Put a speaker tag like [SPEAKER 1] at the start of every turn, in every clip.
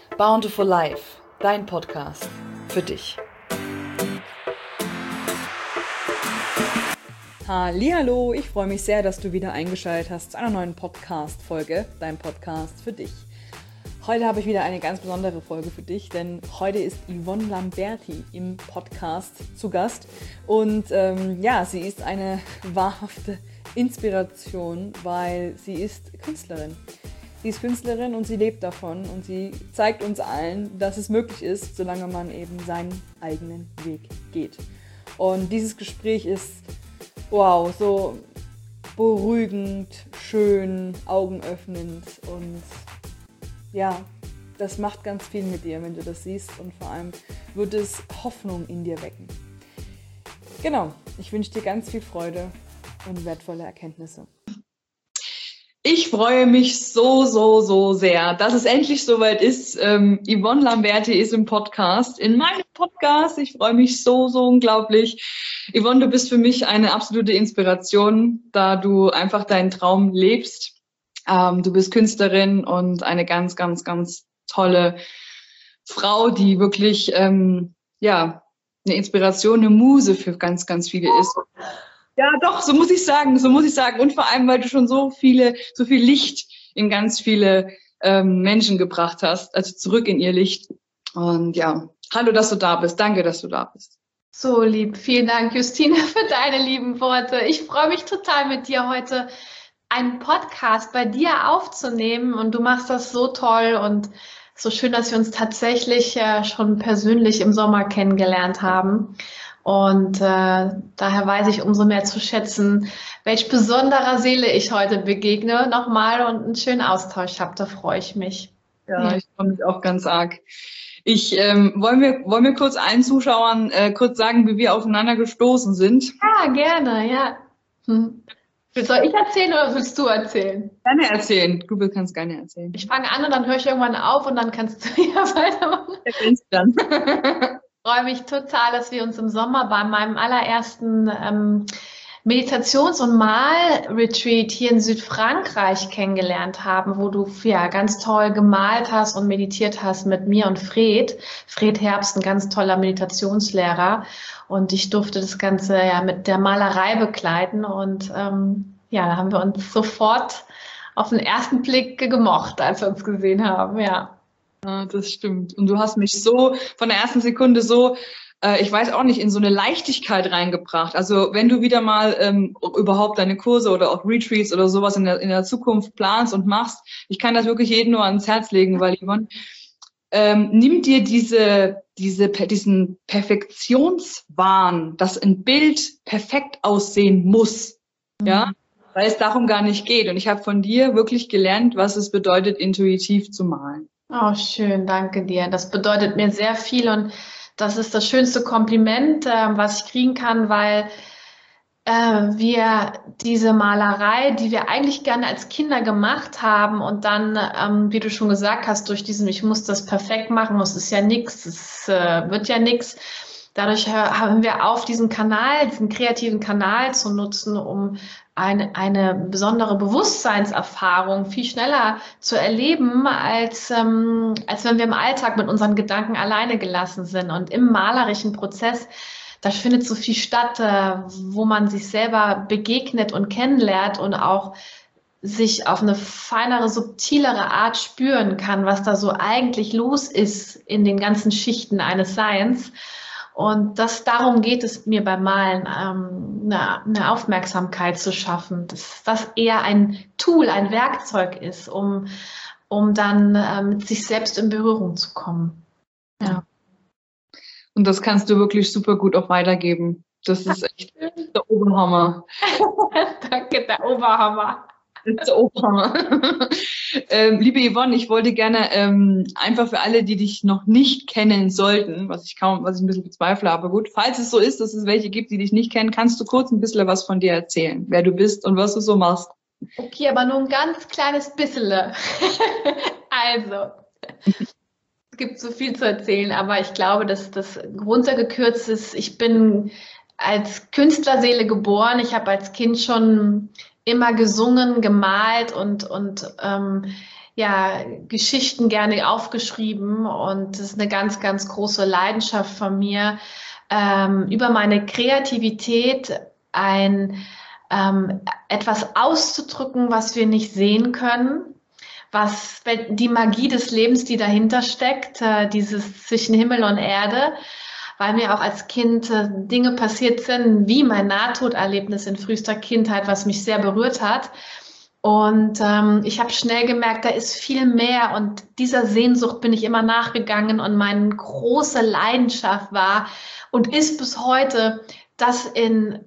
[SPEAKER 1] Bountiful Life, dein Podcast für dich. Hallihallo, ich freue mich sehr, dass du wieder eingeschaltet hast zu einer neuen Podcast-Folge, dein Podcast für dich. Heute habe ich wieder eine ganz besondere Folge für dich, denn heute ist Yvonne Lamberti im Podcast zu Gast. Und sie ist eine wahrhafte Inspiration, weil sie ist Künstlerin. Sie ist Künstlerin und sie lebt davon und sie zeigt uns allen, dass es möglich ist, solange man eben seinen eigenen Weg geht. Und dieses Gespräch ist, wow, so beruhigend, schön, augenöffnend und ja, das macht ganz viel mit dir, wenn du das siehst und vor allem wird es Hoffnung in dir wecken. Genau, ich wünsche dir ganz viel Freude und wertvolle Erkenntnisse. Ich freue mich so sehr, dass es endlich soweit ist. Yvonne Lamberti ist im Podcast, in meinem Podcast. Ich freue mich so unglaublich. Yvonne, du bist für mich eine absolute Inspiration, da du einfach deinen Traum lebst. Du bist Künstlerin und eine ganz tolle Frau, die wirklich eine Inspiration, eine Muse für ganz viele ist. Ja, doch, so muss ich sagen. Und vor allem, weil du schon so viel Licht in ganz viele Menschen gebracht hast, also zurück in ihr Licht. Und ja, hallo, dass du da bist. Danke, dass du da bist.
[SPEAKER 2] So lieb. Vielen Dank, Justina, für deine lieben Worte. Ich freue mich total, mit dir heute einen Podcast bei dir aufzunehmen. Und du machst das so toll und so schön, dass wir uns tatsächlich schon persönlich im Sommer kennengelernt haben. Und daher weiß ich umso mehr zu schätzen, welch besonderer Seele ich heute begegne nochmal und einen schönen Austausch habe. Da freue ich mich.
[SPEAKER 1] Ja, ich freue mich auch ganz arg. Wollen wir kurz allen Zuschauern kurz sagen, wie wir aufeinander gestoßen sind?
[SPEAKER 2] Ja, gerne, ja. Soll ich erzählen oder willst du erzählen?
[SPEAKER 1] Gerne erzählen. Du kannst gerne erzählen.
[SPEAKER 2] Ich fange an und dann höre ich irgendwann auf und dann kannst du ja weitermachen.
[SPEAKER 1] Erzählst du dann.
[SPEAKER 2] Ich freue mich total, dass wir uns im Sommer bei meinem allerersten Meditations- und Mal-Retreat hier in Südfrankreich kennengelernt haben, wo du ja ganz toll gemalt hast und meditiert hast mit mir und Fred. Fred Herbst, ein ganz toller Meditationslehrer. Und ich durfte das Ganze ja mit der Malerei begleiten. Und da haben wir uns sofort auf den ersten Blick gemocht, als wir uns gesehen haben, ja.
[SPEAKER 1] Ja, das stimmt. Und du hast mich so von der ersten Sekunde ich weiß auch nicht, in so eine Leichtigkeit reingebracht. Also wenn du wieder mal überhaupt deine Kurse oder auch Retreats oder sowas in der Zukunft planst und machst, ich kann das wirklich jedem nur ans Herz legen, weil Yvonne, nimm dir diesen Perfektionswahn, dass ein Bild perfekt aussehen muss, ja, weil es darum gar nicht geht. Und ich habe von dir wirklich gelernt, was es bedeutet, intuitiv zu malen.
[SPEAKER 2] Oh, schön, danke dir. Das bedeutet mir sehr viel und das ist das schönste Kompliment, was ich kriegen kann, weil wir diese Malerei, die wir eigentlich gerne als Kinder gemacht haben und dann, wie du schon gesagt hast, durch diesen, ich muss das perfekt machen, es ist ja nichts, es wird ja nichts. Dadurch haben wir auf diesen Kanal, diesen kreativen Kanal zu nutzen, um eine besondere Bewusstseinserfahrung viel schneller zu erleben, als wenn wir im Alltag mit unseren Gedanken alleine gelassen sind. Und im malerischen Prozess, da findet so viel statt, wo man sich selber begegnet und kennenlernt und auch sich auf eine feinere, subtilere Art spüren kann, was da so eigentlich los ist in den ganzen Schichten eines Seins. Und darum geht es mir beim Malen, eine Aufmerksamkeit zu schaffen, dass das eher ein Tool, ein Werkzeug ist, um dann mit sich selbst in Berührung zu kommen. Ja.
[SPEAKER 1] Und das kannst du wirklich super gut auch weitergeben. Das ist echt der Oberhammer.
[SPEAKER 2] Danke, der Oberhammer.
[SPEAKER 1] Der Oberhammer. Liebe Yvonne, ich wollte gerne einfach für alle, die dich noch nicht kennen sollten, was ich ein bisschen bezweifle, aber gut, falls es so ist, dass es welche gibt, die dich nicht kennen, kannst du kurz ein bisschen was von dir erzählen, wer du bist und was du so machst.
[SPEAKER 2] Okay, aber nur ein ganz kleines bisschen. Also, es gibt so viel zu erzählen, aber ich glaube, dass das runtergekürzt ist. Ich bin als Künstlerseele geboren. Ich habe als Kind schon immer gesungen, gemalt und ja, Geschichten gerne aufgeschrieben und das ist eine ganz, ganz große Leidenschaft von mir, über meine Kreativität etwas auszudrücken, was wir nicht sehen können, was die Magie des Lebens, die dahinter steckt, dieses zwischen Himmel und Erde, weil mir auch als Kind Dinge passiert sind, wie mein Nahtoderlebnis in frühester Kindheit, was mich sehr berührt hat. Und ich habe schnell gemerkt, da ist viel mehr und dieser Sehnsucht bin ich immer nachgegangen und meine große Leidenschaft war und ist bis heute, das in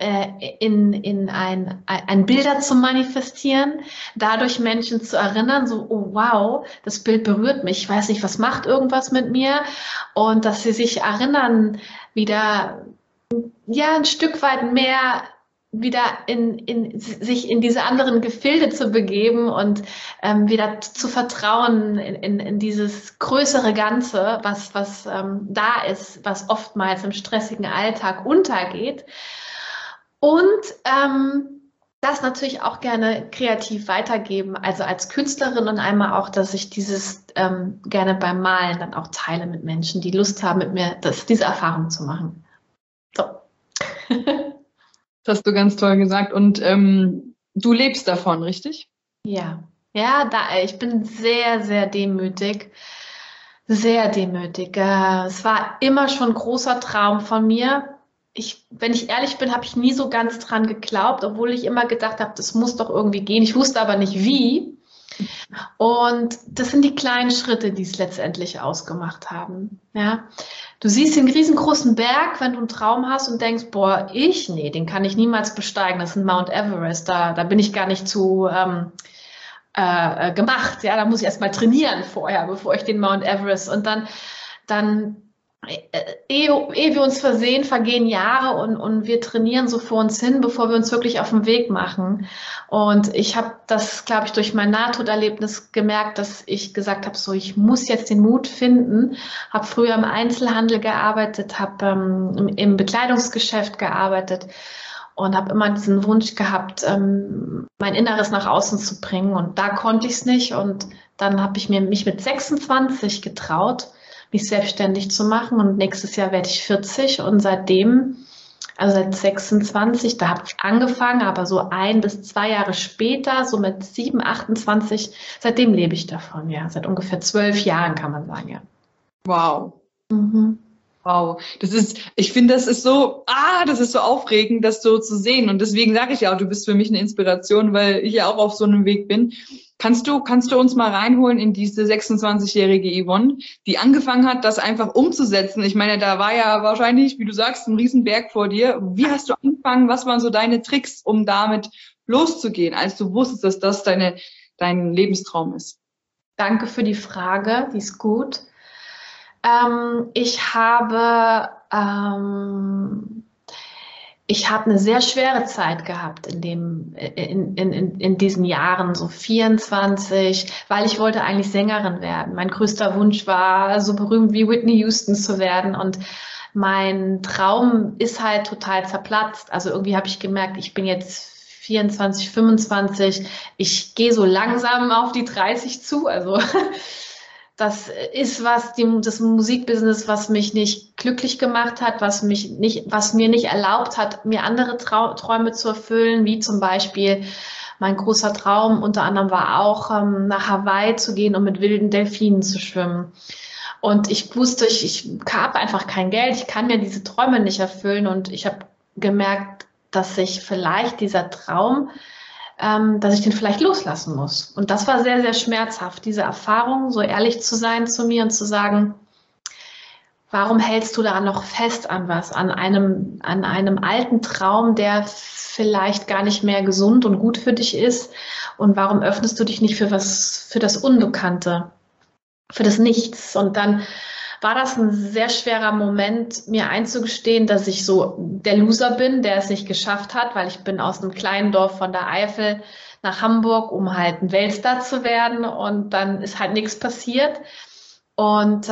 [SPEAKER 2] ein Bilder zu manifestieren, dadurch Menschen zu erinnern, so, oh wow, das Bild berührt mich, ich weiß nicht, was macht irgendwas mit mir und dass sie sich erinnern, wieder ja ein Stück weit mehr wieder sich in diese anderen Gefilde zu begeben und wieder zu vertrauen in dieses größere Ganze, was da ist, was oftmals im stressigen Alltag untergeht. Und das natürlich auch gerne kreativ weitergeben, also als Künstlerin und einmal auch, dass ich dieses gerne beim Malen dann auch teile mit Menschen, die Lust haben, mit mir diese Erfahrung zu machen. So.
[SPEAKER 1] Das hast du ganz toll gesagt. Und du lebst davon, richtig?
[SPEAKER 2] Ja, ich bin sehr, sehr demütig. Sehr demütig. Es war immer schon ein großer Traum von mir. Wenn ich ehrlich bin, habe ich nie so ganz dran geglaubt, obwohl ich immer gedacht habe, das muss doch irgendwie gehen. Ich wusste aber nicht wie. Und das sind die kleinen Schritte, die es letztendlich ausgemacht haben. Ja. Du siehst den riesengroßen Berg, wenn du einen Traum hast und denkst, boah, nee, den kann ich niemals besteigen. Das ist ein Mount Everest, da bin ich gar nicht zu gemacht. Ja, da muss ich erst mal trainieren vorher, bevor ich den Mount Everest und dann ehe wir uns versehen, vergehen Jahre und wir trainieren so vor uns hin, bevor wir uns wirklich auf den Weg machen. Und ich habe das, glaube ich, durch mein Nahtoderlebnis gemerkt, dass ich gesagt habe, so, ich muss jetzt den Mut finden. Habe früher im Einzelhandel gearbeitet, habe im Bekleidungsgeschäft gearbeitet und habe immer diesen Wunsch gehabt, mein Inneres nach außen zu bringen. Und da konnte ich es nicht. Und dann habe ich mich mit 26 getraut, mich selbstständig zu machen und nächstes Jahr werde ich 40 und seitdem, also seit 26, da habe ich angefangen, aber so 1 bis 2 Jahre später, so mit 7, 28, seitdem lebe ich davon, ja, seit ungefähr 12 Jahren kann man sagen, ja.
[SPEAKER 1] Wow. Wow, ich finde, das ist so aufregend, das so zu sehen. Und deswegen sage ich ja auch, du bist für mich eine Inspiration, weil ich ja auch auf so einem Weg bin. Kannst du uns mal reinholen in diese 26-jährige Yvonne, die angefangen hat, das einfach umzusetzen? Ich meine, da war ja wahrscheinlich, wie du sagst, ein Riesenberg vor dir. Wie hast du angefangen? Was waren so deine Tricks, um damit loszugehen, als du wusstest, dass das dein Lebenstraum ist?
[SPEAKER 2] Danke für die Frage, die ist gut. Ich habe eine sehr schwere Zeit gehabt in diesen Jahren, so 24, weil ich wollte eigentlich Sängerin werden. Mein größter Wunsch war, so berühmt wie Whitney Houston zu werden und mein Traum ist halt total zerplatzt. Also irgendwie habe ich gemerkt, ich bin jetzt 24, 25, ich gehe so langsam auf die 30 zu, also das ist das Musikbusiness, was mich nicht glücklich gemacht hat, was mir nicht erlaubt hat, mir andere Träume zu erfüllen, wie zum Beispiel mein großer Traum unter anderem war auch, nach Hawaii zu gehen und mit wilden Delfinen zu schwimmen. Und ich wusste, ich habe einfach kein Geld, ich kann mir diese Träume nicht erfüllen und ich habe gemerkt, dass sich vielleicht dieser Traum dass ich den vielleicht loslassen muss. Und das war sehr, sehr schmerzhaft, diese Erfahrung, so ehrlich zu sein zu mir und zu sagen, warum hältst du da noch fest an was, an einem alten Traum, der vielleicht gar nicht mehr gesund und gut für dich ist? Und warum öffnest du dich nicht für das Unbekannte, für das Nichts? Und dann war das ein sehr schwerer Moment, mir einzugestehen, dass ich so der Loser bin, der es nicht geschafft hat, weil ich bin aus einem kleinen Dorf von der Eifel nach Hamburg, um halt ein Weltstar zu werden und dann ist halt nichts passiert. Und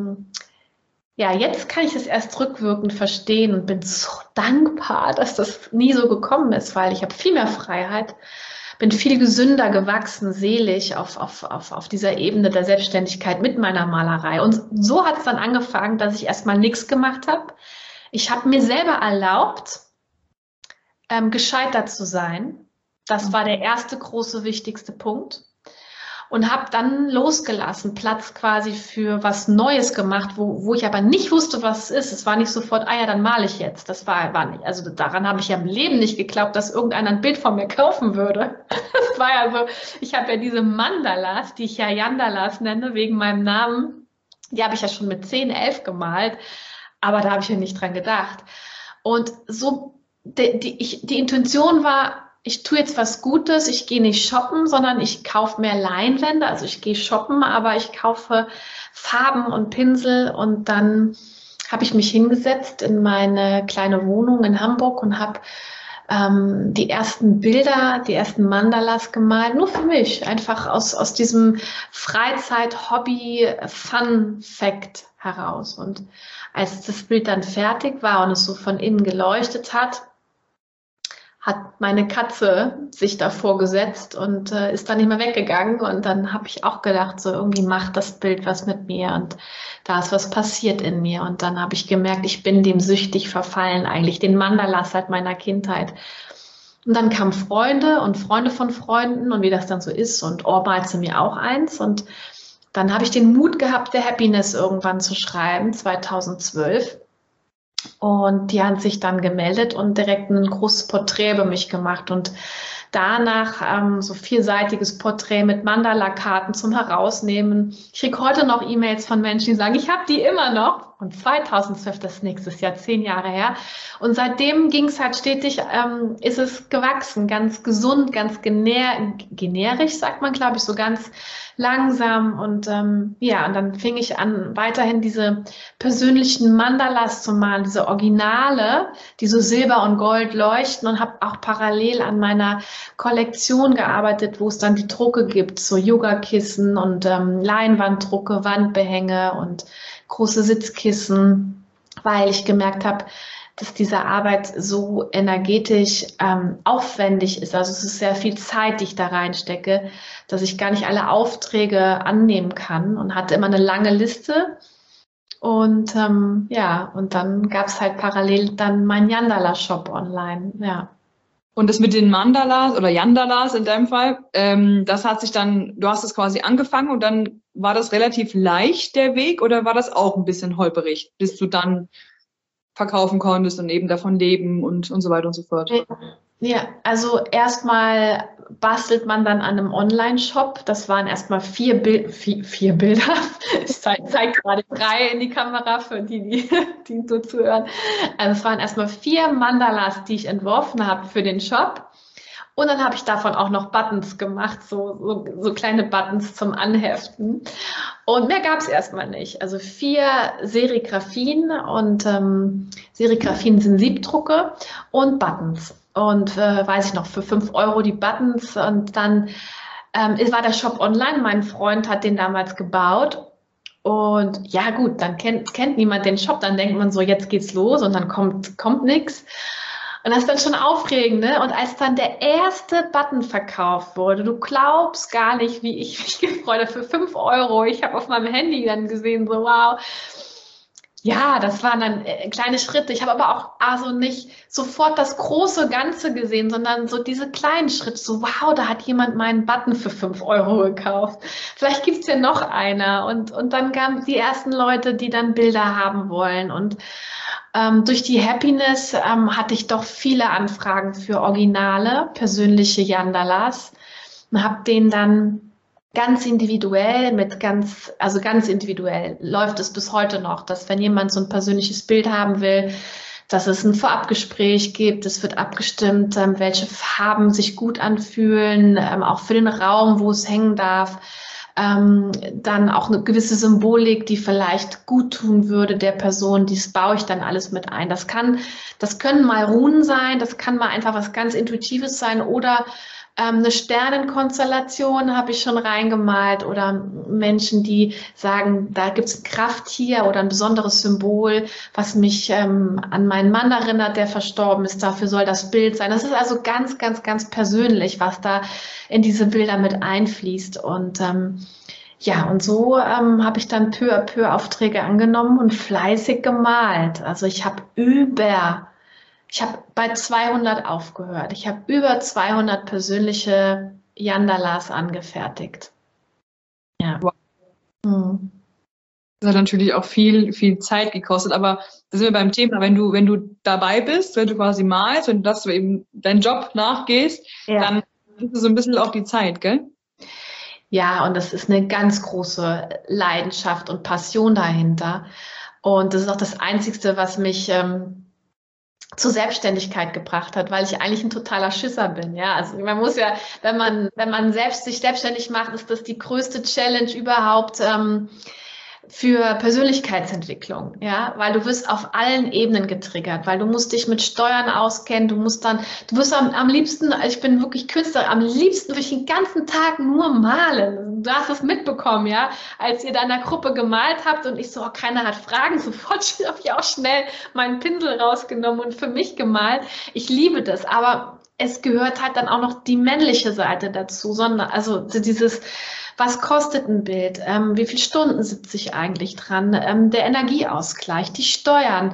[SPEAKER 2] jetzt kann ich das erst rückwirkend verstehen und bin so dankbar, dass das nie so gekommen ist, weil ich habe viel mehr Freiheit. bin viel gesünder gewachsen, seelisch auf dieser Ebene der Selbstständigkeit mit meiner Malerei. Und so hat es dann angefangen, dass ich erstmal nichts gemacht habe. Ich habe mir selber erlaubt, gescheitert zu sein. Das war der erste große, wichtigste Punkt. Und habe dann losgelassen, Platz quasi für was Neues gemacht, wo ich aber nicht wusste, was es ist. Es war nicht sofort, ja, dann male ich jetzt. Das war nicht, also daran habe ich ja im Leben nicht geglaubt, dass irgendeiner ein Bild von mir kaufen würde. Das war ja so, ich habe ja diese Mandalas, die ich ja Yandalas nenne, wegen meinem Namen, die habe ich ja schon mit 10, 11 gemalt, aber da habe ich ja nicht dran gedacht. Und so, die Intention war, ich tue jetzt was Gutes, ich gehe nicht shoppen, sondern ich kaufe mehr Leinwände, also ich gehe shoppen, aber ich kaufe Farben und Pinsel und dann habe ich mich hingesetzt in meine kleine Wohnung in Hamburg und habe die ersten Bilder, die ersten Mandalas gemalt, nur für mich, einfach aus diesem Freizeit-Hobby-Fun-Fact heraus. Und als das Bild dann fertig war und es so von innen geleuchtet hat meine Katze sich davor gesetzt und ist dann nicht mehr weggegangen. Und dann habe ich auch gedacht, so irgendwie macht das Bild was mit mir und da ist was passiert in mir. Und dann habe ich gemerkt, ich bin dem süchtig verfallen, eigentlich den Mandalas seit meiner Kindheit. Und dann kamen Freunde und Freunde von Freunden und wie das dann so ist und malte mir auch eins. Und dann habe ich den Mut gehabt, der Happiness irgendwann zu schreiben, 2012. Und die haben sich dann gemeldet und direkt ein großes Porträt über mich gemacht. Und danach so vielseitiges Porträt mit Mandala-Karten zum Herausnehmen. Ich kriege heute noch E-Mails von Menschen, die sagen, ich habe die immer noch. Und 2012, das ist nächstes Jahr, 10 Jahre her. Und seitdem ging es halt stetig, ist es gewachsen, ganz gesund, ganz generisch, sagt man, glaube ich, so ganz langsam. Und ja, und dann fing ich an, weiterhin diese persönlichen Mandalas zu malen, diese Originale, die so Silber und Gold leuchten und habe auch parallel an meiner Kollektion gearbeitet, wo es dann die Drucke gibt, so Yogakissen und Leinwanddrucke, Wandbehänge und große Sitzkissen, weil ich gemerkt habe, dass diese Arbeit so energetisch aufwendig ist. Also es ist sehr viel Zeit, die ich da reinstecke, dass ich gar nicht alle Aufträge annehmen kann und hatte immer eine lange Liste. Und ja, und dann gab es halt parallel dann meinen Yandala-Shop online, ja.
[SPEAKER 1] Und das mit den Mandalas oder Yandalas in deinem Fall, das hat sich dann, du hast es quasi angefangen und dann war das relativ leicht, der Weg, oder war das auch ein bisschen holperig, bis du dann verkaufen konntest und eben davon leben und so weiter und so fort?
[SPEAKER 2] Ja, also erstmal bastelt man dann an einem Online-Shop. Das waren erstmal 4 Bilder. Ich zeige gerade 3 in die Kamera für die so zuhören. Also es waren erstmal 4 Mandalas, die ich entworfen habe für den Shop. Und dann habe ich davon auch noch Buttons gemacht, so kleine Buttons zum Anheften. Und mehr gab es erstmal nicht. Also 4 Serigraphien und Serigraphien sind Siebdrucke und Buttons. Und weiß ich noch, für 5 Euro die Buttons. Und dann war der Shop online. Mein Freund hat den damals gebaut. Und ja gut, dann kennt niemand den Shop. Dann denkt man so, jetzt geht's los und dann kommt nichts. Und das ist dann schon aufregend, ne? Und als dann der erste Button verkauft wurde, du glaubst gar nicht, wie ich mich gefreut habe, für 5 Euro. Ich habe auf meinem Handy dann gesehen, so wow. Ja, das waren dann kleine Schritte. Ich habe aber auch also nicht sofort das große Ganze gesehen, sondern so diese kleinen Schritte. So wow, da hat jemand meinen Button für 5 Euro gekauft. Vielleicht gibt es ja noch einer. Und dann kamen die ersten Leute, die dann Bilder haben wollen. Und durch die Happiness hatte ich doch viele Anfragen für originale, persönliche Yandalas und habe denen dann ganz individuell ganz individuell läuft es bis heute noch, dass wenn jemand so ein persönliches Bild haben will, dass es ein Vorabgespräch gibt, es wird abgestimmt, welche Farben sich gut anfühlen, auch für den Raum, wo es hängen darf. Dann auch eine gewisse Symbolik, die vielleicht gut tun würde der Person, das baue ich dann alles mit ein. Das können mal Runen sein, das kann mal einfach was ganz Intuitives sein oder Eine Sternenkonstellation habe ich schon reingemalt oder Menschen, die sagen, da gibt es ein Krafttier oder ein besonderes Symbol, was mich an meinen Mann erinnert, der verstorben ist. Dafür soll das Bild sein. Das ist also ganz, ganz, ganz persönlich, was da in diese Bilder mit einfließt. Und ja, und so habe ich dann peu à peu Aufträge angenommen und fleißig gemalt. Also ich habe bei 200 aufgehört. Ich habe über 200 persönliche Yandalas angefertigt. Ja.
[SPEAKER 1] Wow.
[SPEAKER 2] Mhm.
[SPEAKER 1] Das hat natürlich auch viel, viel Zeit gekostet, aber da sind wir beim Thema, wenn du dabei bist, wenn du quasi malst und dass du eben deinen Job nachgehst, dann ist es so ein bisschen auch die Zeit, gell?
[SPEAKER 2] Ja, und das ist eine ganz große Leidenschaft und Passion dahinter. Und das ist auch das Einzige, was mich zur Selbstständigkeit gebracht hat, weil ich eigentlich ein totaler Schisser bin. Ja, also man muss ja, wenn man sich selbstständig macht, ist das die größte Challenge überhaupt für Persönlichkeitsentwicklung. Ja, weil du wirst auf allen Ebenen getriggert, weil du musst dich mit Steuern auskennen, du wirst am liebsten, ich bin wirklich Künstler, am liebsten würde ich den ganzen Tag nur malen. Du hast es mitbekommen, ja, als ihr da in der Gruppe gemalt habt und ich so, oh, keiner hat Fragen, sofort habe ich auch schnell meinen Pinsel rausgenommen und für mich gemalt. Ich liebe das, aber es gehört halt dann auch noch die männliche Seite dazu, also dieses, was kostet ein Bild? Wie viele Stunden sitze ich eigentlich dran? Der Energieausgleich, die Steuern.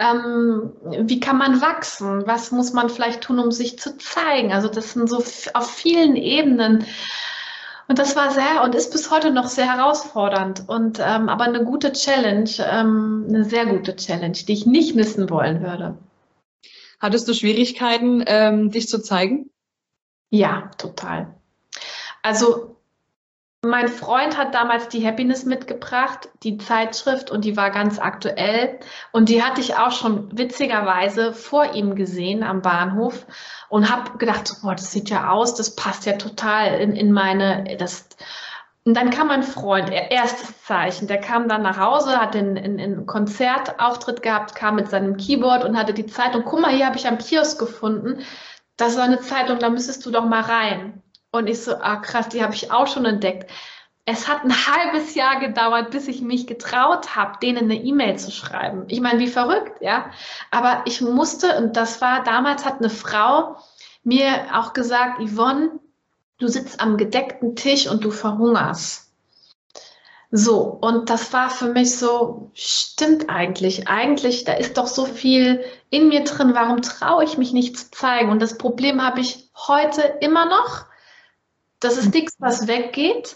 [SPEAKER 2] Wie kann man wachsen? Was muss man vielleicht tun, um sich zu zeigen? Also das sind so auf vielen Ebenen. Und das war und ist bis heute noch sehr herausfordernd. Aber eine gute Challenge, eine sehr gute Challenge, die ich nicht missen wollen würde.
[SPEAKER 1] Hattest du Schwierigkeiten, dich zu zeigen?
[SPEAKER 2] Ja, total. Also mein Freund hat damals die Happiness mitgebracht, die Zeitschrift, und die war ganz aktuell. Und die hatte ich auch schon witzigerweise vor ihm gesehen am Bahnhof und habe gedacht, boah, das sieht ja aus, das passt ja total in meine, Und dann kam mein Freund, erstes Zeichen, der kam dann nach Hause, hat einen Konzertauftritt gehabt, kam mit seinem Keyboard und hatte die Zeitung, guck mal, hier habe ich am Kiosk gefunden, das ist eine Zeitung, da müsstest du doch mal rein. Und ich so, krass, die habe ich auch schon entdeckt. Es hat ein halbes Jahr gedauert, bis ich mich getraut habe, denen eine E-Mail zu schreiben. Ich meine, wie verrückt, ja. Aber ich musste, und damals hat eine Frau mir auch gesagt, Yvonne, du sitzt am gedeckten Tisch und du verhungerst. So, und das war für mich so, stimmt eigentlich. Eigentlich, da ist doch so viel in mir drin. Warum traue ich mich nicht zu zeigen? Und das Problem habe ich heute immer noch. Das ist nichts, was weggeht.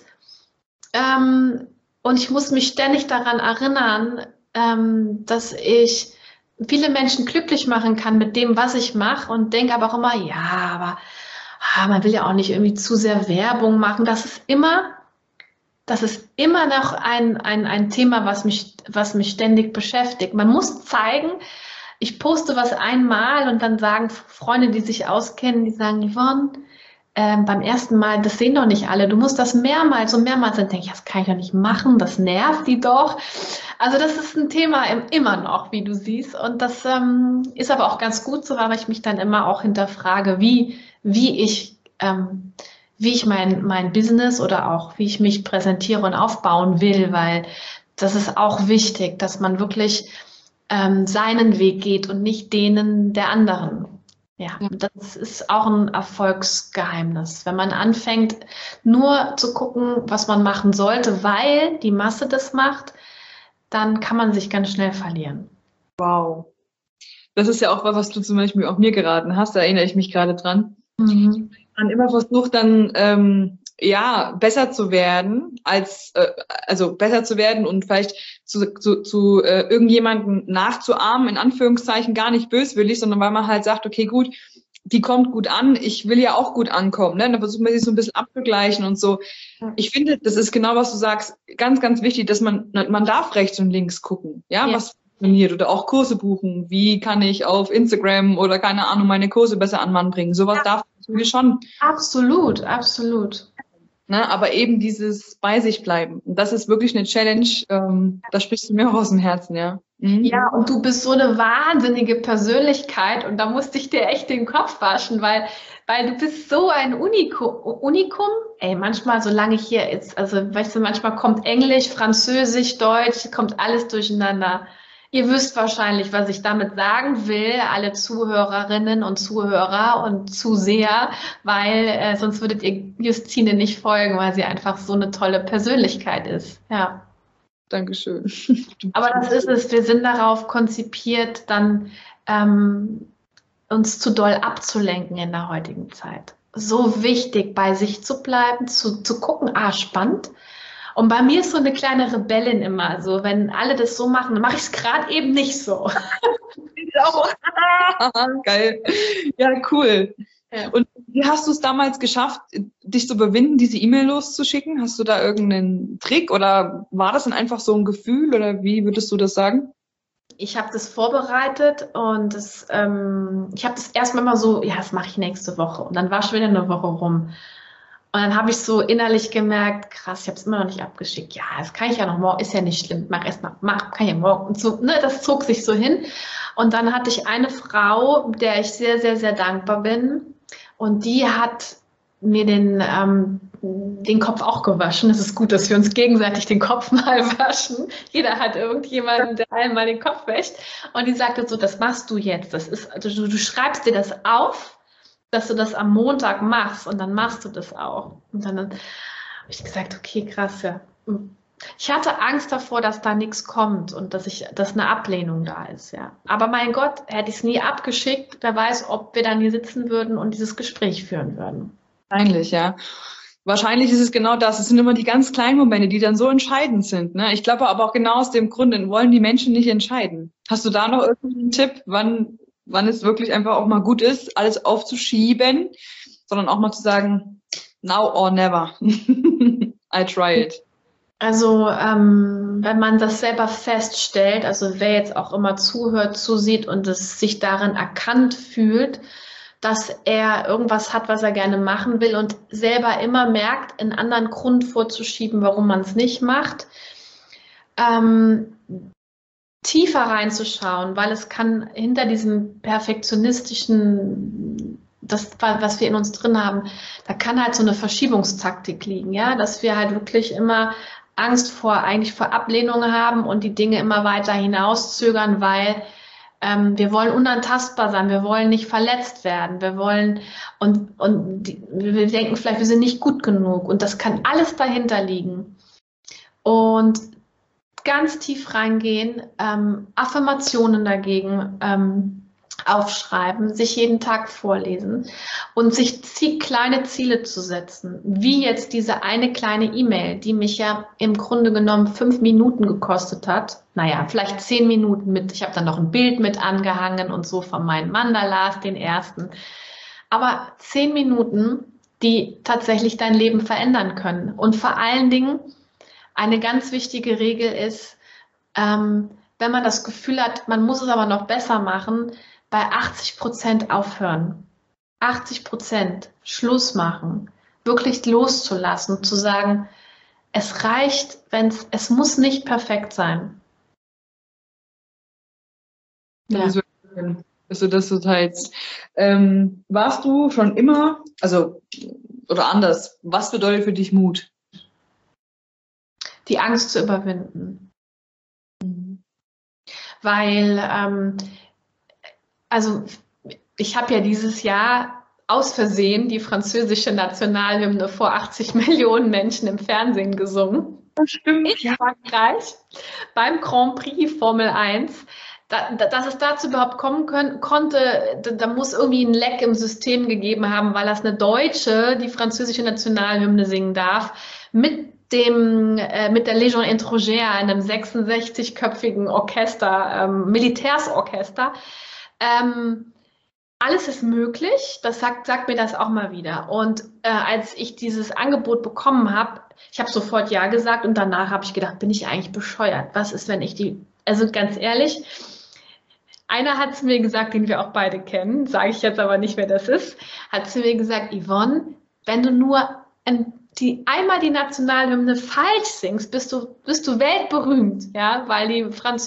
[SPEAKER 2] Und ich muss mich ständig daran erinnern, dass ich viele Menschen glücklich machen kann mit dem, was ich mache, und denke aber auch immer, ja, aber man will ja auch nicht irgendwie zu sehr Werbung machen. Das ist immer noch ein Thema, was mich ständig beschäftigt. Man muss zeigen, ich poste was einmal und dann sagen Freunde, die sich auskennen, die sagen, Yvonne, beim ersten Mal, das sehen doch nicht alle, du musst das mehrmals und mehrmals, dann denke ich, das kann ich doch nicht machen, das nervt die doch. Also das ist ein Thema immer noch, wie du siehst, und das ist aber auch ganz gut so, weil ich mich dann immer auch hinterfrage, wie ich mein Business oder auch wie ich mich präsentiere und aufbauen will, weil das ist auch wichtig, dass man wirklich seinen Weg geht und nicht denen der anderen. Ja, das ist auch ein Erfolgsgeheimnis. Wenn man anfängt, nur zu gucken, was man machen sollte, weil die Masse das macht, dann kann man sich ganz schnell verlieren.
[SPEAKER 1] Wow. Das ist ja auch was du zum Beispiel auch mir geraten hast, da erinnere ich mich gerade dran. Mhm. Man immer versucht dann, besser zu werden, besser zu werden und vielleicht zu irgendjemanden nachzuahmen, in Anführungszeichen, gar nicht böswillig, sondern weil man halt sagt, okay, gut, die kommt gut an, ich will ja auch gut ankommen, ne? Dann versucht man sich so ein bisschen abzugleichen und so. Ich finde, das ist genau, was du sagst, ganz, ganz wichtig, dass man darf rechts und links gucken, ja. Was funktioniert, oder auch Kurse buchen, wie kann ich auf Instagram oder keine Ahnung meine Kurse besser an Mann bringen, sowas darf natürlich schon.
[SPEAKER 2] Absolut, absolut.
[SPEAKER 1] Ne, aber eben dieses bei sich bleiben. Und das ist wirklich eine Challenge, da sprichst du mir auch aus dem Herzen, ja.
[SPEAKER 2] Ja, und du bist so eine wahnsinnige Persönlichkeit und da musste ich dir echt den Kopf waschen, weil du bist so ein Unikum. Ey, manchmal, solange ich hier jetzt, also weißt du, manchmal kommt Englisch, Französisch, Deutsch, kommt alles durcheinander. Ihr wisst wahrscheinlich, was ich damit sagen will, alle Zuhörerinnen und Zuhörer und Zuseher, weil sonst würdet ihr Justine nicht folgen, weil sie einfach so eine tolle Persönlichkeit ist. Ja.
[SPEAKER 1] Dankeschön.
[SPEAKER 2] Aber das ist es. Wir sind darauf konzipiert, dann uns zu doll abzulenken in der heutigen Zeit. So wichtig, bei sich zu bleiben, zu gucken, spannend. Und bei mir ist so eine kleine Rebellin immer so, wenn alle das so machen, dann mache ich es gerade eben nicht so.
[SPEAKER 1] Geil. Ja, cool.
[SPEAKER 2] Ja.
[SPEAKER 1] Und wie hast du es damals geschafft, dich zu überwinden, diese E-Mail loszuschicken? Hast du da irgendeinen Trick oder war das dann einfach so ein Gefühl oder wie würdest du das sagen?
[SPEAKER 2] Ich habe das vorbereitet und ich habe das erstmal mal so, ja, das mache ich nächste Woche. Und dann war schon wieder eine Woche rum. Und dann habe ich so innerlich gemerkt, krass, ich habe es immer noch nicht abgeschickt. Ja, das kann ich ja noch morgen, ist ja nicht schlimm. Kann ich ja morgen. Und so, ne, das zog sich so hin. Und dann hatte ich eine Frau, der ich sehr, sehr, sehr dankbar bin. Und die hat mir den Kopf auch gewaschen. Es ist gut, dass wir uns gegenseitig den Kopf mal waschen. Jeder hat irgendjemanden, der einem mal den Kopf wäscht. Und die sagte so, das machst du jetzt. Das ist, also du schreibst dir das auf, dass du das am Montag machst und dann machst du das auch. Und dann habe ich gesagt, okay, krass, ja. Ich hatte Angst davor, dass da nichts kommt und dass eine Ablehnung da ist, ja. Aber mein Gott, hätte ich es nie abgeschickt, wer weiß, ob wir dann hier sitzen würden und dieses Gespräch führen würden.
[SPEAKER 1] Wahrscheinlich, ja. Wahrscheinlich ist es genau das. Es sind immer die ganz kleinen Momente, die dann so entscheidend sind. Ne? Ich glaube aber auch genau aus dem Grund, wollen die Menschen nicht entscheiden. Hast du da noch irgendeinen Tipp, wann es wirklich einfach auch mal gut ist, alles aufzuschieben, sondern auch mal zu sagen, now or never. I try it.
[SPEAKER 2] Also wenn man das selber feststellt, also wer jetzt auch immer zuhört, zusieht und es sich darin erkannt fühlt, dass er irgendwas hat, was er gerne machen will und selber immer merkt, einen anderen Grund vorzuschieben, warum man es nicht macht, tiefer reinzuschauen, weil es kann hinter diesem perfektionistischen, das, was wir in uns drin haben, da kann halt so eine Verschiebungstaktik liegen, ja, dass wir halt wirklich immer Angst vor Ablehnung haben und die Dinge immer weiter hinauszögern, weil wir wollen unantastbar sein, wir wollen nicht verletzt werden, wir wollen wir denken vielleicht, wir sind nicht gut genug und das kann alles dahinter liegen. Und ganz tief reingehen, Affirmationen dagegen aufschreiben, sich jeden Tag vorlesen und sich kleine Ziele zu setzen, wie jetzt diese eine kleine E-Mail, die mich ja im Grunde genommen 5 Minuten gekostet hat, naja, vielleicht 10 Minuten ich habe dann noch ein Bild mit angehangen und so von meinen Mandalas, den ersten, aber 10 Minuten, die tatsächlich dein Leben verändern können und vor allen Dingen eine ganz wichtige Regel ist, wenn man das Gefühl hat, man muss es aber noch besser machen, bei 80% aufhören. 80% Schluss machen. Wirklich loszulassen, zu sagen, es reicht, es muss nicht perfekt sein.
[SPEAKER 1] Ja. Das ist wirklich schön, dass du das so teilst. Warst du schon immer, oder anders, was bedeutet für dich Mut?
[SPEAKER 2] Die Angst zu überwinden. Weil, ich habe ja dieses Jahr aus Versehen die französische Nationalhymne vor 80 Millionen Menschen im Fernsehen gesungen.
[SPEAKER 1] Das stimmt.
[SPEAKER 2] In Frankreich beim Grand Prix Formel 1. Dass es dazu überhaupt kommen konnte, da muss irgendwie ein Leck im System gegeben haben, weil das eine Deutsche die französische Nationalhymne singen darf, mit der Légion Étrangère, einem 66-köpfigen Orchester, Militärsorchester. Alles ist möglich, das sagt mir das auch mal wieder. Und als ich dieses Angebot bekommen habe, ich habe sofort Ja gesagt und danach habe ich gedacht, bin ich eigentlich bescheuert? Was ist, wenn also ganz ehrlich, einer hat es mir gesagt, den wir auch beide kennen, sage ich jetzt aber nicht, wer das ist, hat zu mir gesagt, Yvonne, wenn du nur einmal die Nationalhymne falsch singst, bist du weltberühmt, ja, weil die Franzosen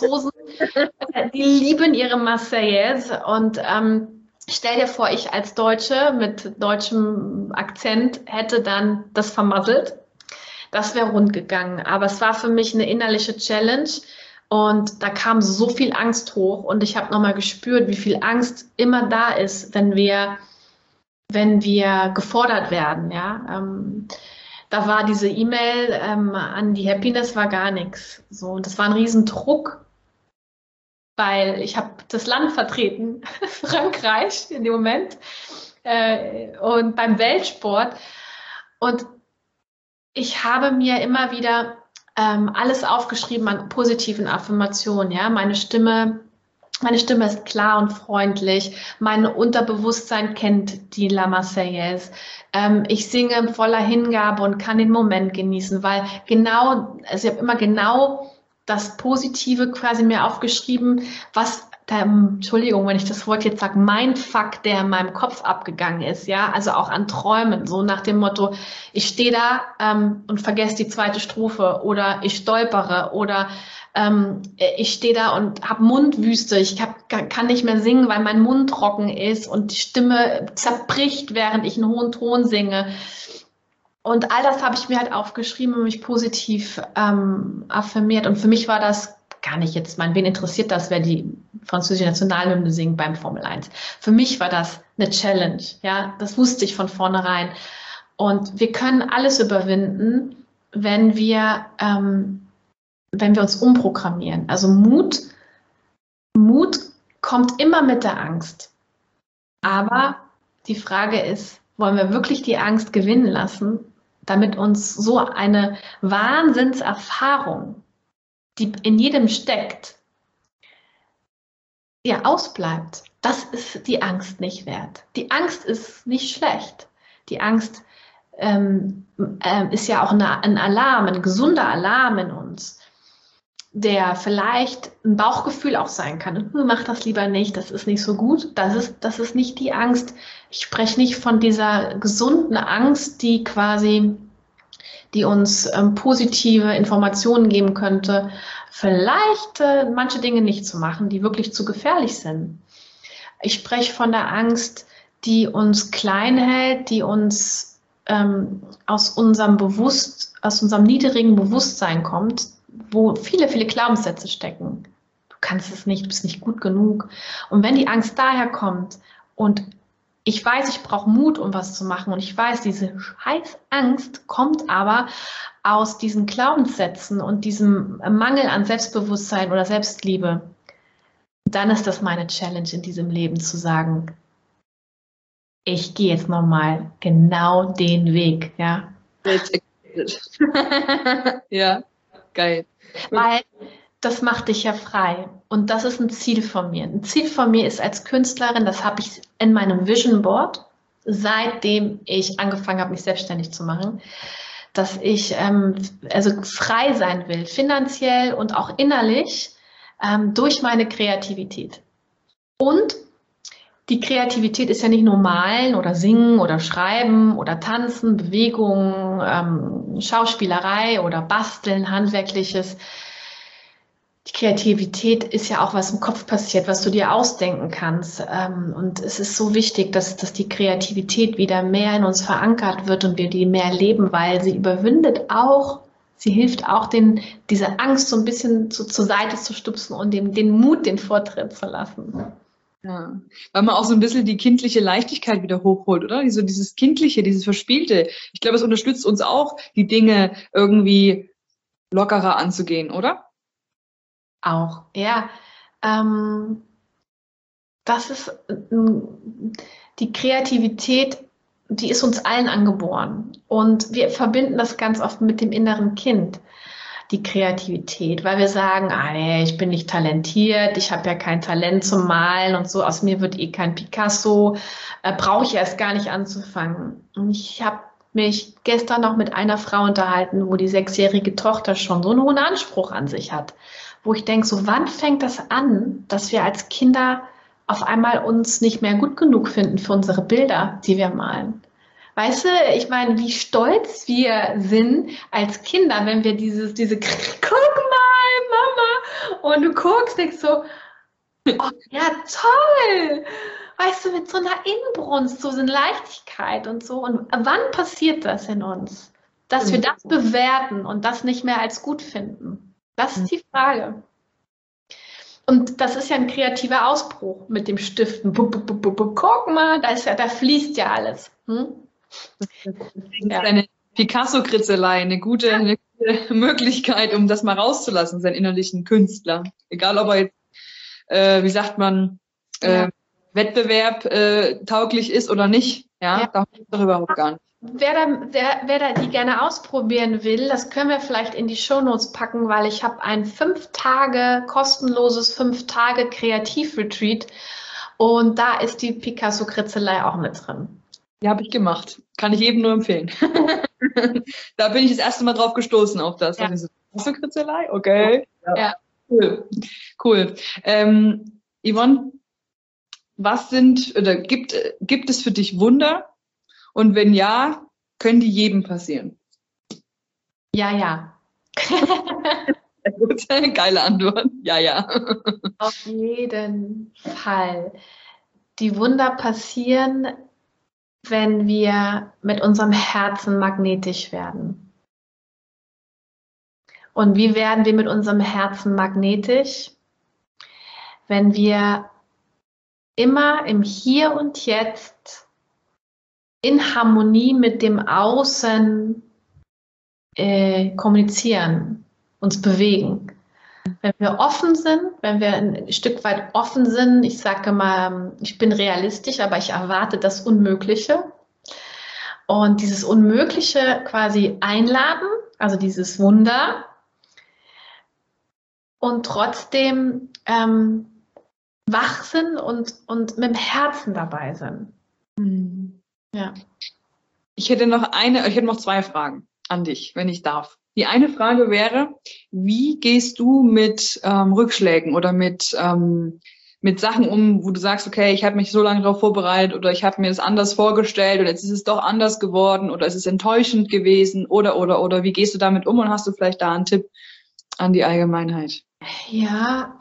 [SPEAKER 2] Die lieben ihre Marseillaise und stell dir vor, ich als Deutsche mit deutschem Akzent hätte dann das vermasselt. Das wäre rund gegangen. Aber es war für mich eine innerliche Challenge und da kam so viel Angst hoch und ich habe nochmal gespürt, wie viel Angst immer da ist, wenn wir gefordert werden. Ja? Da war diese E-Mail an die Happiness war gar nichts. So, und das war ein Riesendruck, weil ich habe das Land vertreten, Frankreich in dem Moment und beim Weltsport. Und ich habe mir immer wieder alles aufgeschrieben an positiven Affirmationen. Ja? Meine Stimme ist klar und freundlich. Mein Unterbewusstsein kennt die La Marseillaise. Ich singe voller Hingabe und kann den Moment genießen, weil also ich habe immer genau das Positive quasi mir aufgeschrieben, was Entschuldigung, wenn ich das Wort jetzt sage, Mindfuck, der in meinem Kopf abgegangen ist, ja, also auch an Träumen, so nach dem Motto, ich stehe da und vergesse die zweite Strophe oder ich stolpere oder ich stehe da und habe Mundwüste, kann nicht mehr singen, weil mein Mund trocken ist und die Stimme zerbricht, während ich einen hohen Ton singe. Und all das habe ich mir halt aufgeschrieben und mich positiv affirmiert. Und für mich war das gar nicht jetzt, wen interessiert das, wer die französische Nationalhymne singt beim Formel 1. Für mich war das eine Challenge, ja, das wusste ich von vornherein. Und wir können alles überwinden, wenn wir uns umprogrammieren. Also Mut kommt immer mit der Angst. Aber die Frage ist, wollen wir wirklich die Angst gewinnen lassen, damit uns so eine Wahnsinnserfahrung, die in jedem steckt, ja, ausbleibt. Das ist die Angst nicht wert. Die Angst ist nicht schlecht. Die Angst ist ja auch ein Alarm, ein gesunder Alarm in uns, der vielleicht ein Bauchgefühl auch sein kann. Mach das lieber nicht, das ist nicht so gut. Das ist nicht die Angst. Ich spreche nicht von dieser gesunden Angst, die uns positive Informationen geben könnte, vielleicht manche Dinge nicht zu machen, die wirklich zu gefährlich sind. Ich spreche von der Angst, die uns klein hält, die uns aus unserem niedrigen Bewusstsein kommt, wo viele, viele Glaubenssätze stecken. Du kannst es nicht, du bist nicht gut genug. Und wenn die Angst daher kommt und ich weiß, ich brauche Mut, um was zu machen und ich weiß, diese scheiß Angst kommt aber aus diesen Glaubenssätzen und diesem Mangel an Selbstbewusstsein oder Selbstliebe, dann ist das meine Challenge in diesem Leben zu sagen, ich gehe jetzt nochmal genau den Weg, ja.
[SPEAKER 1] Ja, geil.
[SPEAKER 2] Weil das macht dich ja frei. Und das ist ein Ziel von mir. Ein Ziel von mir ist als Künstlerin, das habe ich in meinem Vision Board, seitdem ich angefangen habe, mich selbstständig zu machen, dass ich also frei sein will, finanziell und auch innerlich, durch meine Kreativität. Und die Kreativität ist ja nicht nur malen oder singen oder schreiben oder tanzen, Bewegung, Schauspielerei oder basteln, handwerkliches. Die Kreativität ist ja auch, was im Kopf passiert, was du dir ausdenken kannst. Und es ist so wichtig, dass die Kreativität wieder mehr in uns verankert wird und wir die mehr leben, weil sie sie hilft auch, diese Angst so ein bisschen zur Seite zu stupsen und den Mut, den Vortritt zu lassen.
[SPEAKER 1] Ja, weil man auch so ein bisschen die kindliche Leichtigkeit wieder hochholt, oder? So dieses Kindliche, dieses Verspielte. Ich glaube, es unterstützt uns auch, die Dinge irgendwie lockerer anzugehen, oder?
[SPEAKER 2] Auch, ja. Das ist die Kreativität, die ist uns allen angeboren. Und wir verbinden das ganz oft mit dem inneren Kind, die Kreativität, weil wir sagen, nee, ich bin nicht talentiert, ich habe ja kein Talent zum Malen und so, aus mir wird kein Picasso, brauche ich erst gar nicht anzufangen. Und ich habe mich gestern noch mit einer Frau unterhalten, wo die 6-jährige Tochter schon so einen hohen Anspruch an sich hat, wo ich denke, so wann fängt das an, dass wir als Kinder auf einmal uns nicht mehr gut genug finden für unsere Bilder, die wir malen? Weißt du, ich meine, wie stolz wir sind als Kinder, wenn wir diese guck mal, Mama, Und du guckst, denkst so, oh, ja, toll! Weißt du, mit so einer Inbrunst, so eine Leichtigkeit und so. Und wann passiert das in uns? Dass wir das bewerten und das nicht mehr als gut finden? Das ist die Frage. Und das ist ja ein kreativer Ausbruch mit dem Stiften. Guck mal, da fließt ja alles.
[SPEAKER 1] Das ist eine Picasso-Kritzelei, eine gute Möglichkeit, um das mal rauszulassen, seinen innerlichen Künstler. Egal, ob er jetzt, wie sagt man, Wettbewerb tauglich ist oder nicht. Ja, darum geht es doch überhaupt gar nicht.
[SPEAKER 2] Wer da die gerne ausprobieren will, das können wir vielleicht in die Shownotes packen, weil ich habe ein 5 Tage kostenloses 5 Tage Kreativretreat und da ist die Picasso-Kritzelei auch mit drin.
[SPEAKER 1] Die habe ich gemacht. Kann ich jedem nur empfehlen. Da bin ich das erste Mal drauf gestoßen, auf das. Picasso-Kritzelei? Okay. Ja. Cool. Yvonne, gibt es für dich Wunder? Und wenn ja, können die jedem passieren?
[SPEAKER 2] Ja.
[SPEAKER 1] Gut, geile Antwort. Ja.
[SPEAKER 2] Auf jeden Fall. Die Wunder passieren, wenn wir mit unserem Herzen magnetisch werden. Und wie werden wir mit unserem Herzen magnetisch? Wenn wir immer im Hier und Jetzt in Harmonie mit dem Außen kommunizieren, uns bewegen. Wenn wir offen sind, wenn wir ein Stück weit offen sind, ich sage mal, ich bin realistisch, aber ich erwarte das Unmögliche. Und dieses Unmögliche quasi einladen, also dieses Wunder, und trotzdem wach sind und mit dem Herzen dabei sind. Ja.
[SPEAKER 1] Ich hätte noch 2 Fragen an dich, wenn ich darf. Die eine Frage wäre, wie gehst du mit Rückschlägen oder mit Sachen um, wo du sagst, okay, ich habe mich so lange darauf vorbereitet oder ich habe mir das anders vorgestellt oder jetzt ist es doch anders geworden oder es ist enttäuschend gewesen oder wie gehst du damit um und hast du vielleicht da einen Tipp an die Allgemeinheit?
[SPEAKER 2] Ja,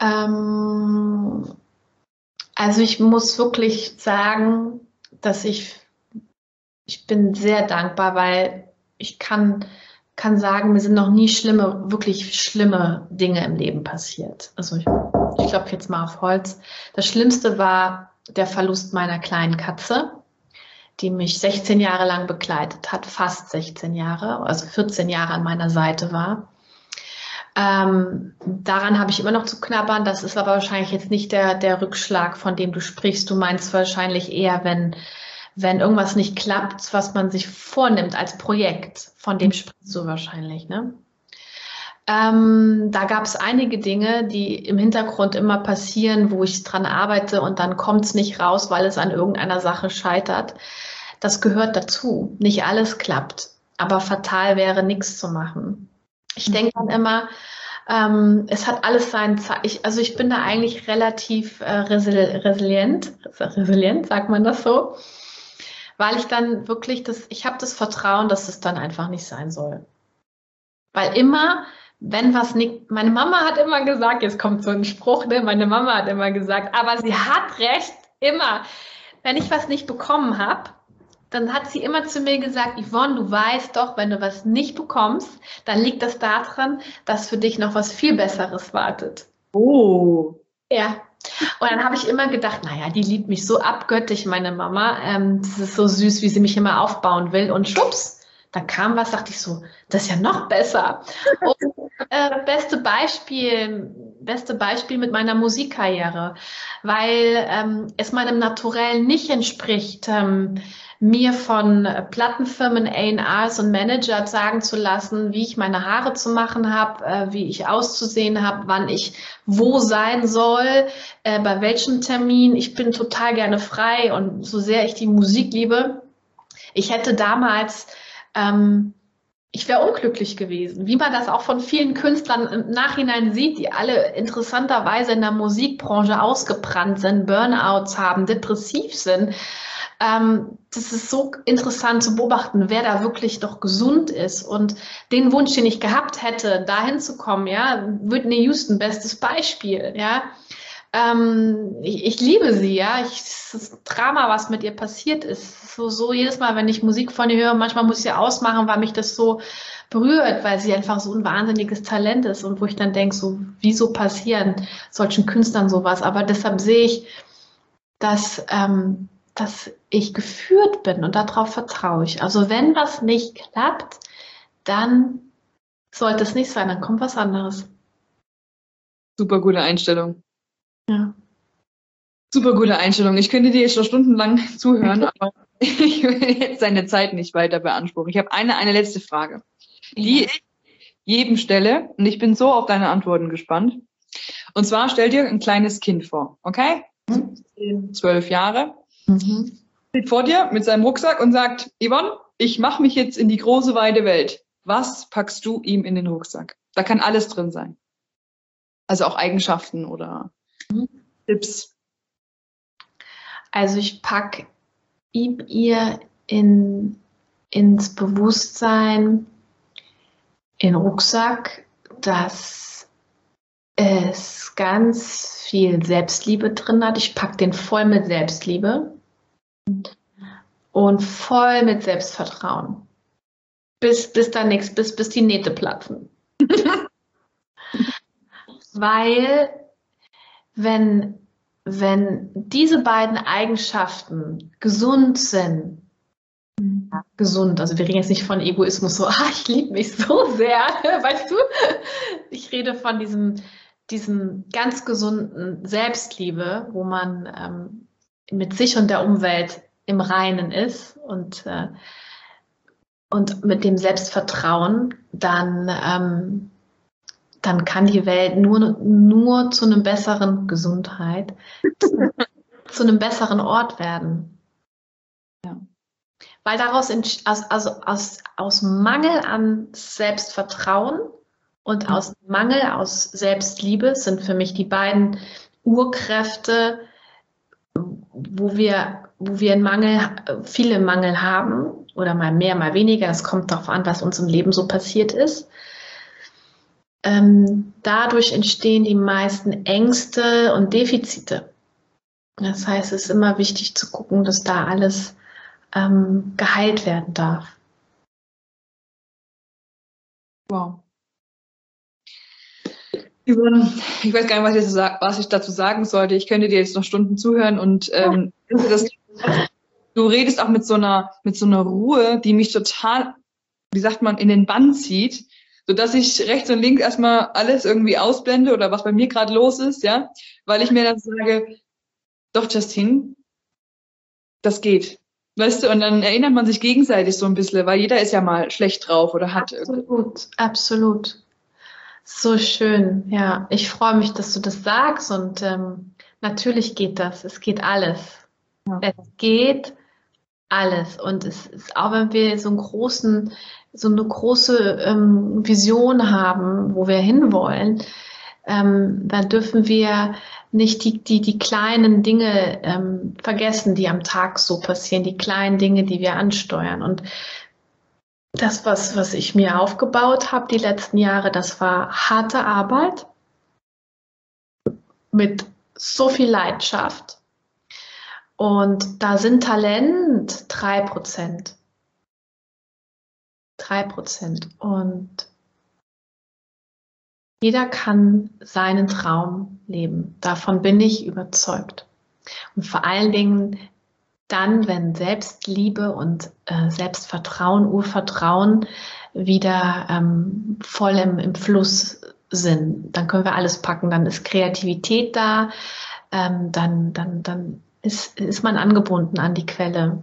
[SPEAKER 2] also ich muss wirklich sagen, dass ich bin sehr dankbar, weil ich kann sagen, mir sind noch nie wirklich schlimme Dinge im Leben passiert. Also ich klopfe jetzt mal auf Holz. Das Schlimmste war der Verlust meiner kleinen Katze, die mich 16 Jahre lang begleitet hat, fast 16 Jahre, also 14 Jahre an meiner Seite war. Daran habe ich immer noch zu knabbern. Das ist aber wahrscheinlich jetzt nicht der Rückschlag, von dem du sprichst. Du meinst wahrscheinlich eher, wenn irgendwas nicht klappt, was man sich vornimmt als Projekt, von dem sprichst du wahrscheinlich, ne? Da gab es einige Dinge, die im Hintergrund immer passieren, wo ich dran arbeite und dann kommt es nicht raus, weil es an irgendeiner Sache scheitert. Das gehört dazu. Nicht alles klappt, aber fatal wäre, nichts zu machen. Ich denke dann immer, es hat alles seinen Zeit. Ich bin da eigentlich relativ resilient, sagt man das so? Weil ich dann wirklich ich habe das Vertrauen, dass es dann einfach nicht sein soll. Weil immer, wenn was nicht, meine Mama hat immer gesagt, jetzt kommt so ein Spruch, ne? Meine Mama hat immer gesagt, aber sie hat recht, immer. Wenn ich was nicht bekommen habe, dann hat sie immer zu mir gesagt, Yvonne, du weißt doch, wenn du was nicht bekommst, dann liegt das daran, dass für dich noch was viel Besseres wartet.
[SPEAKER 1] Oh.
[SPEAKER 2] Ja. Und dann habe ich immer gedacht, naja, die liebt mich so abgöttisch, meine Mama. Das ist so süß, wie sie mich immer aufbauen will. Und schwupps, dann kam was, dachte ich so, das ist ja noch besser. Und beste Beispiel mit meiner Musikkarriere, weil es meinem Naturell nicht entspricht, mir von Plattenfirmen, A&Rs und Manager sagen zu lassen, wie ich meine Haare zu machen habe, wie ich auszusehen habe, wann ich wo sein soll, bei welchem Termin. Ich bin total gerne frei und so sehr ich die Musik liebe. Ich hätte damals, ich wäre unglücklich gewesen, wie man das auch von vielen Künstlern im Nachhinein sieht, die alle interessanterweise in der Musikbranche ausgebrannt sind, Burnouts haben, depressiv sind. Das ist so interessant zu beobachten, wer da wirklich doch gesund ist. Und den Wunsch, den ich gehabt hätte, dahin zu kommen, ja, Whitney Houston, bestes Beispiel, ja. Ich liebe sie, ja. Das Drama, was mit ihr passiert ist, so jedes Mal, wenn ich Musik von ihr höre, manchmal muss ich sie ausmachen, weil mich das so berührt, weil sie einfach so ein wahnsinniges Talent ist und wo ich dann denke, so, wieso passieren solchen Künstlern sowas? Aber deshalb sehe ich, dass ich geführt bin und darauf vertraue ich. Also wenn was nicht klappt, dann sollte es nicht sein, dann kommt was anderes.
[SPEAKER 1] Super gute Einstellung.
[SPEAKER 2] Ja.
[SPEAKER 1] Super gute Einstellung. Ich könnte dir jetzt schon stundenlang zuhören, aber ich will jetzt deine Zeit nicht weiter beanspruchen. Ich habe eine letzte Frage, die ich jedem stelle, und ich bin so auf deine Antworten gespannt. Und zwar stell dir ein kleines Kind vor, okay? 10, 12 Jahre. Steht vor dir mit seinem Rucksack und sagt, Yvonne, ich mache mich jetzt in die große, weite Welt. Was packst du ihm in den Rucksack? Da kann alles drin sein. Also auch Eigenschaften oder Tipps.
[SPEAKER 2] Also ich packe ihm ihr ins Bewusstsein, in den Rucksack, dass es ganz viel Selbstliebe drin hat. Ich packe den voll mit Selbstliebe und voll mit Selbstvertrauen. Bis da nichts, bis die Nähte platzen. Weil wenn diese beiden Eigenschaften gesund sind, gesund, also wir reden jetzt nicht von Egoismus, so, ich liebe mich so sehr, weißt du? Ich rede von diesem ganz gesunden Selbstliebe, wo man mit sich und der Umwelt im Reinen ist und mit dem Selbstvertrauen, dann kann die Welt nur zu einem besseren Gesundheit, zu einem besseren Ort werden.
[SPEAKER 1] Ja.
[SPEAKER 2] Weil daraus aus Mangel an Selbstvertrauen und aus Mangel aus Selbstliebe sind für mich die beiden Urkräfte, wo wir viele Mangel haben oder mal mehr, mal weniger. Es kommt darauf an, was uns im Leben so passiert ist. Dadurch entstehen die meisten Ängste und Defizite. Das heißt, es ist immer wichtig zu gucken, dass da alles geheilt werden darf.
[SPEAKER 1] Wow. Yvonne, ich weiß gar nicht, was ich dazu sagen sollte. Ich könnte dir jetzt noch Stunden zuhören und du redest auch mit so einer Ruhe, die mich total, wie sagt man, in den Bann zieht, sodass ich rechts und links erstmal alles irgendwie ausblende oder was bei mir gerade los ist, ja, weil ich mir dann sage, doch, Justine, das geht. Weißt du, und dann erinnert man sich gegenseitig so ein bisschen, weil jeder ist ja mal schlecht drauf oder hat
[SPEAKER 2] Absolut. So schön, ja. Ich freue mich, dass du das sagst und natürlich geht das. Es geht alles. Ja. Es geht alles. Und es ist, auch wenn wir so eine große Vision haben, wo wir hinwollen, dann dürfen wir nicht die kleinen Dinge vergessen, die am Tag so passieren, die kleinen Dinge, die wir ansteuern. Und das, was ich mir aufgebaut habe die letzten Jahre, das war harte Arbeit mit so viel Leidenschaft. Und da sind Talent 3%. 3%. Und jeder kann seinen Traum leben. Davon bin ich überzeugt. Und vor allen Dingen dann, wenn Selbstliebe und Selbstvertrauen, Urvertrauen wieder voll im Fluss sind, dann können wir alles packen. Dann ist Kreativität da, dann ist man angebunden an die Quelle.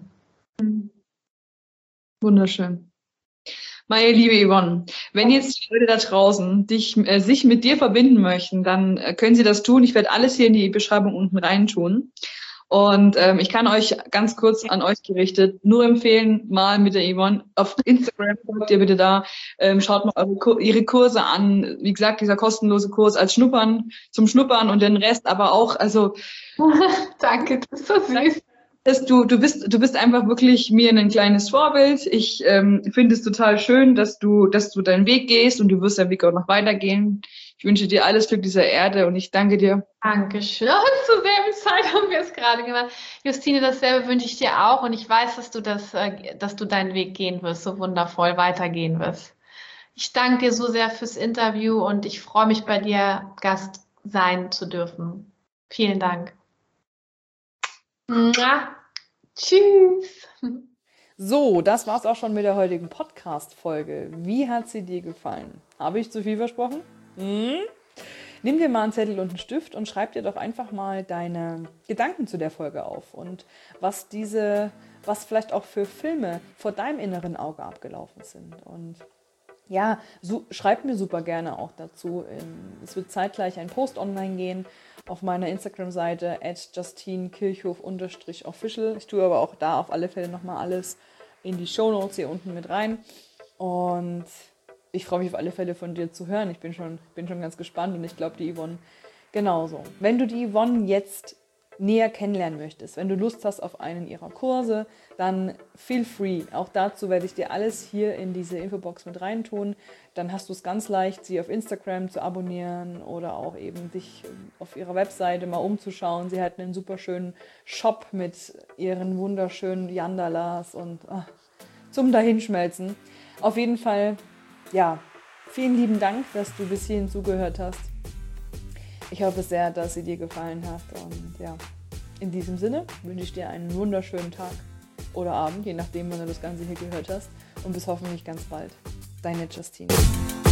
[SPEAKER 1] Wunderschön. Meine liebe Yvonne, wenn jetzt die Leute da draußen sich mit dir verbinden möchten, dann können sie das tun. Ich werde alles hier in die Beschreibung unten rein tun. Und ich kann euch ganz kurz an euch gerichtet nur empfehlen, mal mit der Yvonne auf Instagram, folgt ihr bitte da, schaut mal ihre Kurse an. Wie gesagt, dieser kostenlose Kurs als zum Schnuppern und den Rest aber auch, also
[SPEAKER 2] danke, das ist so süß.
[SPEAKER 1] dass du bist einfach wirklich mir ein kleines Vorbild. Ich finde es total schön, dass du deinen Weg gehst und du wirst deinen Weg auch noch weitergehen. Ich wünsche dir alles Glück dieser Erde und ich danke dir.
[SPEAKER 2] Dankeschön. Zur selben Zeit haben wir es gerade gemacht. Justine, dasselbe wünsche ich dir auch und ich weiß, dass du deinen Weg gehen wirst, so wundervoll weitergehen wirst. Ich danke dir so sehr fürs Interview und ich freue mich, bei dir Gast sein zu dürfen. Vielen Dank. Mua. Tschüss.
[SPEAKER 1] So, das war's auch schon mit der heutigen Podcast-Folge. Wie hat sie dir gefallen? Habe ich zu viel versprochen? Nimm dir mal einen Zettel und einen Stift und schreib dir doch einfach mal deine Gedanken zu der Folge auf und was vielleicht auch für Filme vor deinem inneren Auge abgelaufen sind. Und ja, schreib mir super gerne auch dazu. Es wird zeitgleich ein Post online gehen auf meiner Instagram-Seite @justinkirchhof_official. Ich tue aber auch da auf alle Fälle nochmal alles in die Shownotes hier unten mit rein. Und ich freue mich auf alle Fälle von dir zu hören. Ich bin schon ganz gespannt und ich glaube, die Yvonne genauso. Wenn du die Yvonne jetzt näher kennenlernen möchtest, wenn du Lust hast auf einen ihrer Kurse, dann feel free. Auch dazu werde ich dir alles hier in diese Infobox mit reintun. Dann hast du es ganz leicht, sie auf Instagram zu abonnieren oder auch eben dich auf ihrer Webseite mal umzuschauen. Sie hat einen super schönen Shop mit ihren wunderschönen Yandalas und zum Dahinschmelzen. Auf jeden Fall, ja, vielen lieben Dank, dass du bis hierhin zugehört hast. Ich hoffe sehr, dass sie dir gefallen hat und ja, in diesem Sinne wünsche ich dir einen wunderschönen Tag oder Abend, je nachdem, wann du das Ganze hier gehört hast und bis hoffentlich ganz bald. Deine Justine.